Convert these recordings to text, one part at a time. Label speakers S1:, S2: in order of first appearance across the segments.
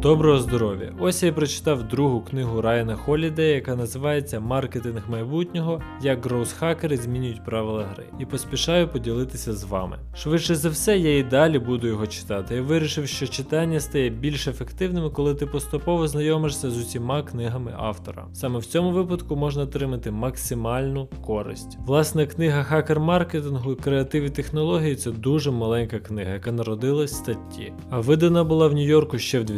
S1: Доброго здоров'я! Ось я і прочитав другу книгу Райана Холідея, яка називається «Маркетинг майбутнього. Як гроус-хакери змінюють правила гри». І поспішаю поділитися з вами. Швидше за все, я і далі буду його читати. Я вирішив, що читання стає більш ефективним, коли ти поступово знайомишся з усіма книгами автора. Саме в цьому випадку можна отримати максимальну користь. Власне, книга «Хакер маркетингу. Креатив і технології» – це дуже маленька книга, яка народилась з статті. А видана була в Нью-Йорку ще в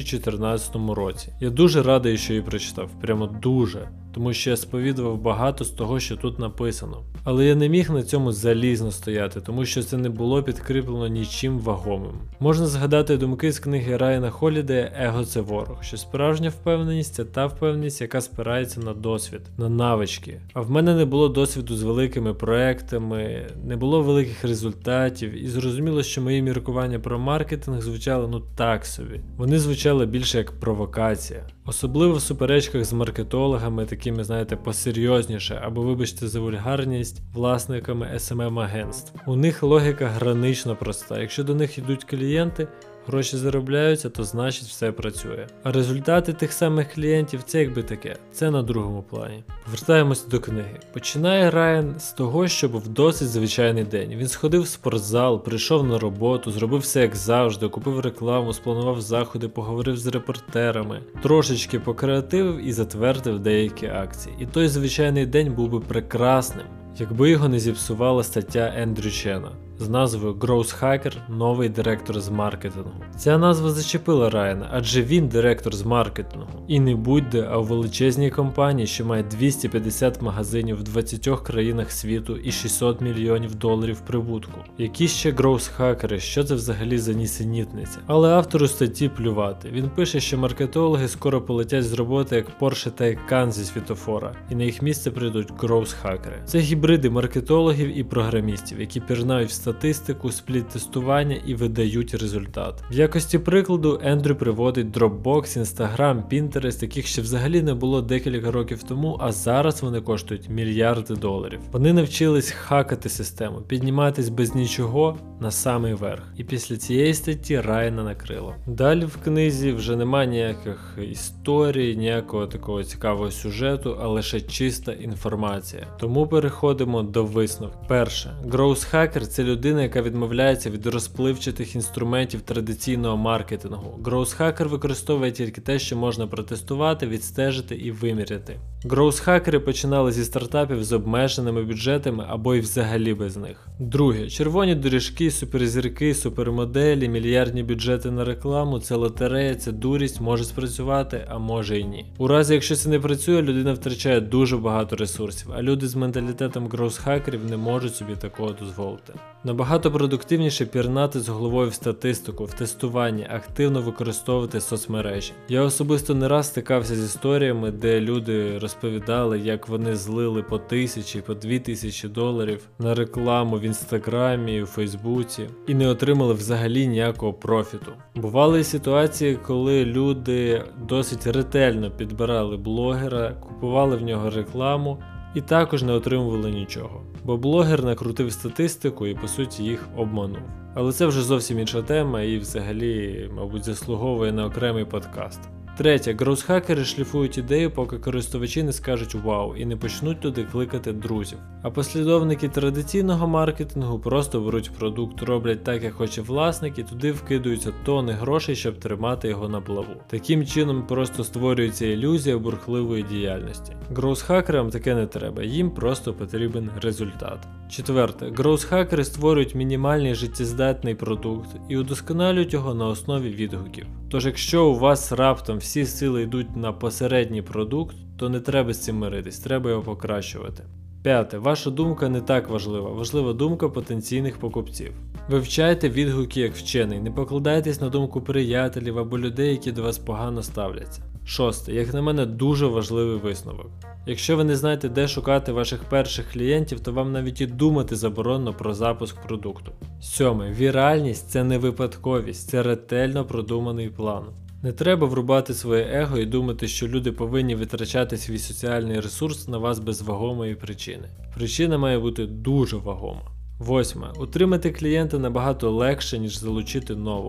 S1: 2014 році. Я дуже радий, що її прочитав, прямо дуже, тому що я сповідував багато з того, що тут написано. Але я не міг на цьому залізно стояти, тому що це не було підкріплено нічим вагомим. Можна згадати думки з книги Райана Холідея «Его – це ворог», що справжня впевненість – це та впевненість, яка спирається на досвід, на навички. А в мене не було досвіду з великими проектами, не було великих результатів, і зрозуміло, що мої міркування про маркетинг звучали так собі. Вони звучали більше як провокація. Особливо в суперечках з маркетологами, такими, знаєте, посерйозніше, або, вибачте за вульгарність, власниками SMM-агентств. У них логіка гранично проста. Якщо до них йдуть клієнти, гроші заробляються, то значить все працює. А результати тих самих клієнтів це якби таке, це на другому плані. Повертаємося до книги. Починає Райан з того, що був досить звичайний день. Він сходив в спортзал, прийшов на роботу, зробив все як завжди, купив рекламу, спланував заходи, поговорив з репортерами, трошечки покреативив і затвердив деякі акції. І той звичайний день був би прекрасним, якби його не зіпсувала стаття Ендрю Чена з назвою «Growth-Hacker. Новий директор з маркетингу». Ця назва зачепила Райана, адже він директор з маркетингу. І не будь-де, а у величезній компанії, що має 250 магазинів в 20 країнах світу і 600 мільйонів доларів прибутку. Які ще growth-хакери, що це взагалі за нісенітниця? Але автору статті плювати. Він пише, що маркетологи скоро полетять з роботи як Porsche Taycan зі світофора, і на їх місце прийдуть growth-хакери. Це гібриди маркетологів і програмістів, які пірнають в статистику, спліт-тестування і видають результат. В якості прикладу Ендрю приводить Dropbox, Instagram, Pinterest, яких ще взагалі не було декілька років тому, а зараз вони коштують мільярди доларів. Вони навчились хакати систему, підніматись без нічого на самий верх. І після цієї статті Райана накрило. Далі в книзі вже немає ніяких історій, ніякого такого цікавого сюжету, а лише чиста інформація. Тому переходимо до висновку. Перше. Growth-хакер – це людина, яка відмовляється від розпливчатих інструментів традиційного маркетингу. Growth-хакер використовує тільки те, що можна протестувати, відстежити і виміряти. Growth-хакери починали зі стартапів з обмеженими бюджетами або й взагалі без них. Друге. Червоні доріжки, суперзірки, супермоделі, мільярдні бюджети на рекламу – це лотерея, це дурість, може спрацювати, а може й ні. У разі, якщо це не працює, людина втрачає дуже багато ресурсів, а люди з менталітетом growth-хакерів не можуть собі такого дозволити. Набагато продуктивніше пірнати з головою в статистику, в тестуванні, активно використовувати соцмережі. Я особисто не раз стикався з історіями, де люди розповідали, як вони злили по 1000, по 2000 доларів на рекламу в інстаграмі, у фейсбуці і не отримали взагалі ніякого профіту. Бували і ситуації, коли люди досить ретельно підбирали блогера, купували в нього рекламу, і також не отримували нічого, бо блогер накрутив статистику і по суті їх обманув. Але це вже зовсім інша тема і взагалі, мабуть, заслуговує на окремий подкаст. Третє. Growth-хакери шліфують ідею, поки користувачі не скажуть «Вау» і не почнуть туди кликати друзів. А послідовники традиційного маркетингу просто беруть продукт, роблять так, як хоче власник, і туди вкидаються тонни грошей, щоб тримати його на плаву. Таким чином просто створюється ілюзія бурхливої діяльності. Growth-хакерам таке не треба, їм просто потрібен результат. Четверте. Growth-хакери створюють мінімальний життєздатний продукт і удосконалюють його на основі відгуків. Тож якщо у вас раптом всі сили йдуть на посередній продукт, то не треба з цим миритись, треба його покращувати. П'яте. Ваша думка не так важлива, важлива думка потенційних покупців. Вивчайте відгуки як вчений, не покладайтесь на думку приятелів або людей, які до вас погано ставляться. Шосте. Як на мене, дуже важливий висновок. Якщо ви не знаєте, де шукати ваших перших клієнтів, то вам навіть і думати заборонено про запуск продукту. Сьоме. Віральність – це не випадковість, це ретельно продуманий план. Не треба врубати своє его і думати, що люди повинні витрачати свій соціальний ресурс на вас без вагомої причини. Причина має бути дуже вагома. Восьме. Утримати клієнта набагато легше, ніж залучити нового.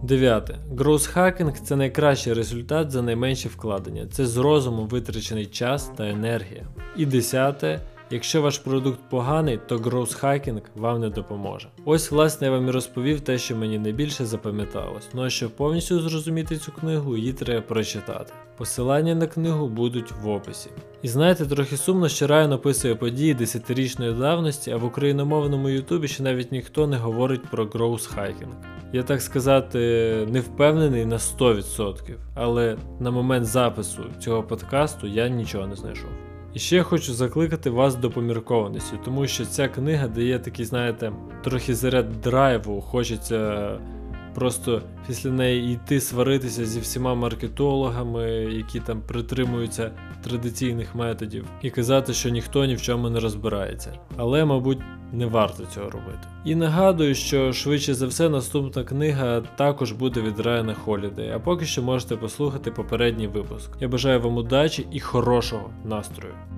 S1: 9. Гроусхакінг – це найкращий результат за найменші вкладення. Це з розумом витрачений час та енергія. І 10. Якщо ваш продукт поганий, то гроусхакінг вам не допоможе. Ось, власне, я вам і розповів те, що мені найбільше запам'яталось. Ну а щоб повністю зрозуміти цю книгу, її треба прочитати. Посилання на книгу будуть в описі. І знаєте, трохи сумно, що Райан описує події 10-річної давності, а в україномовному ютубі ще навіть ніхто не говорить про гроусхакінг. Я, так сказати, не впевнений на 100%, але на момент запису цього подкасту я нічого не знайшов. І ще я хочу закликати вас до поміркованості, тому що ця книга дає такий, знаєте, трохи заряд драйву, хочеться просто після неї йти сваритися зі всіма маркетологами, які там притримуються традиційних методів, і казати, що ніхто ні в чому не розбирається. Але, мабуть, не варто цього робити. І нагадую, що швидше за все наступна книга також буде від Райана Холідея, а поки що можете послухати попередній випуск. Я бажаю вам удачі і хорошого настрою.